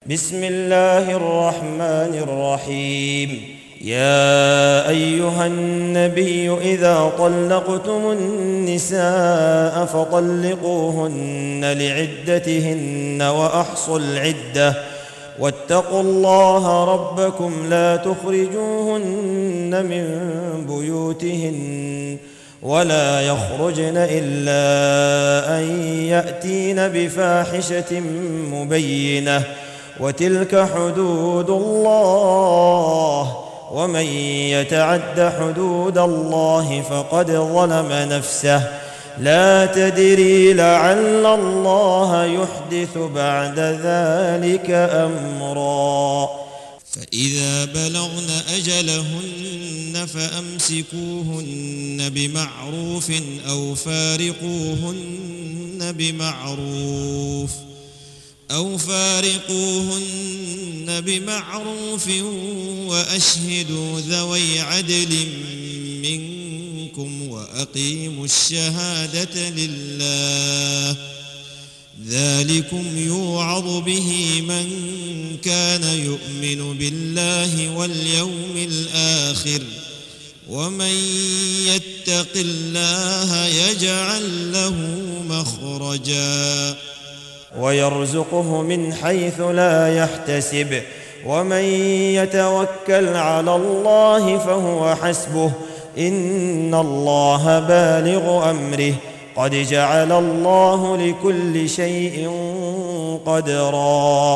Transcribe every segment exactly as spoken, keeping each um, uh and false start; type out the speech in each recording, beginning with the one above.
بسم الله الرحمن الرحيم. يا أيها النبي إذا طلقتم النساء فطلقوهن لعدتهن وأحصوا العدة واتقوا الله ربكم لا تخرجوهن من بيوتهن ولا يخرجن إلا أن يأتين بفاحشة مبينة وتلك حدود الله ومن يتعد حدود الله فقد ظلم نفسه لا تدري لعل الله يحدث بعد ذلك أمرا. فإذا بلغن أجلهن فأمسكوهن بمعروف أو فارقوهن بمعروف أو فارقوهن بمعروف وأشهدوا ذوي عدل منكم وأقيموا الشهادة لله ذلكم يوعظ به من كان يؤمن بالله واليوم الآخر ومن يتق الله يجعل له مخرجا ويرزقه من حيث لا يحتسب ومن يتوكل على الله فهو حسبه إن الله بالغ أمره قد جعل الله لكل شيء قدرا.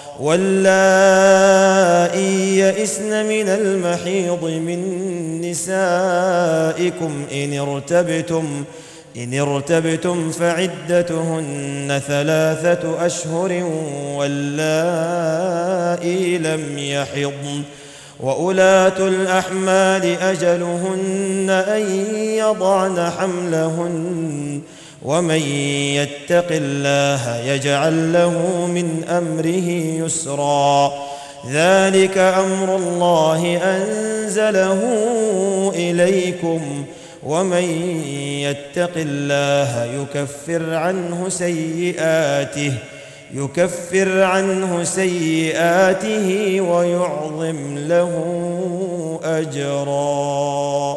واللائي يئسن من المحيض من نسائكم إن ارتبتم إن ارتبتم فعدتهن ثلاثة أشهر واللائي لم يحضن وأولاة الأحمال أجلهن أن يضعن حملهن ومن يتق الله يجعل له من أمره يسرا ذلك أمر الله أنزله إليكم ومن يتق الله يكفر عنه سيئاته يكفر عنه سيئاته ويعظم له أجرا.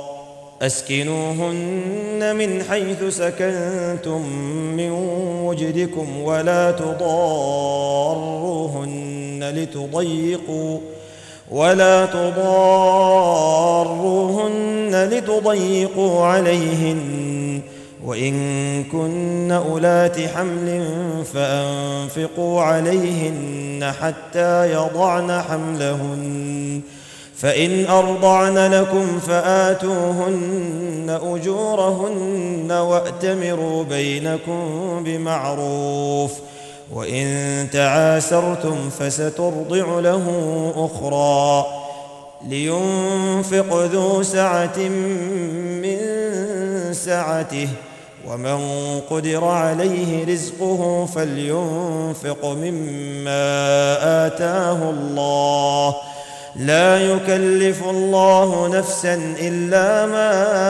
أسكنوهن من حيث سكنتم من وجدكم ولا تضاروهن لتضيقوا ولا تضاروهن لتضيقوا عليهن وإن كن أولات حمل فأنفقوا عليهن حتى يضعن حملهن فإن أرضعن لكم فآتوهن أجورهن وأتمروا بينكم بمعروف وإن تعاسرتم فسترضع له أخرى لينفق ذو سعة من سعته ومن قدر عليه رزقه فلينفق مما آتاه الله لا يكلف الله نفسا إلا ما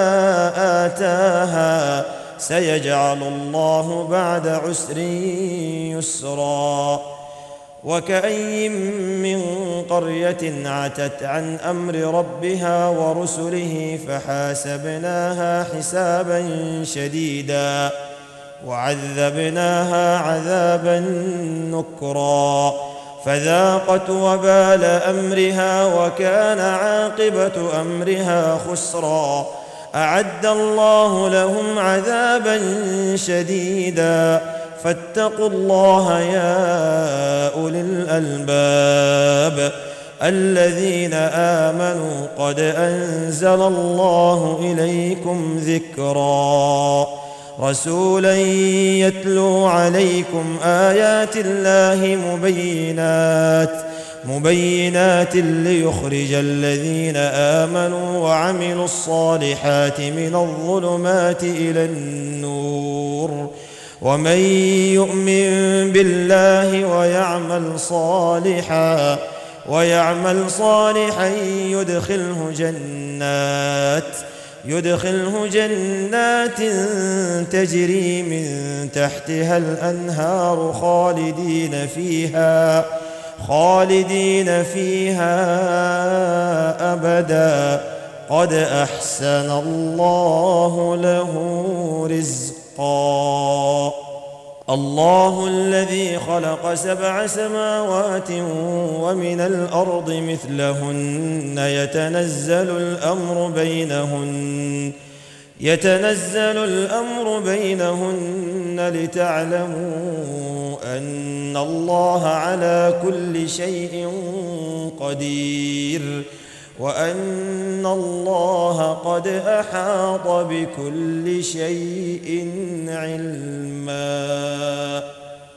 آتاها سيجعل الله بعد عسر يسرا. وكأي من قرية عتت عن أمر ربها ورسله فحاسبناها حسابا شديدا وعذبناها عذابا نكرا فذاقت وبال أمرها وكان عاقبة أمرها خسرا. أعد الله لهم عذابا شديدا فاتقوا الله يا أولي الألباب الذين آمنوا قد أنزل الله إليكم ذكرا رسولا يتلو عليكم آيات الله مبينات مبينات ليخرج الذين آمنوا وعملوا الصالحات من الظلمات إلى النور ومن يؤمن بالله ويعمل صالحا ويعمل صالحا يدخله جنات يدخله جنات تجري من تحتها الأنهار خالدين فيها خالدين فيها أبدا قد أحسن الله له رزقا. الله الذي خلق سبع سماوات ومن الأرض مثلهن يتنزل الأمر بينهن يتنزل الأمر بينهن لتعلموا أن الله على كل شيء قدير وأن الله قد أحاط بكل شيء علما.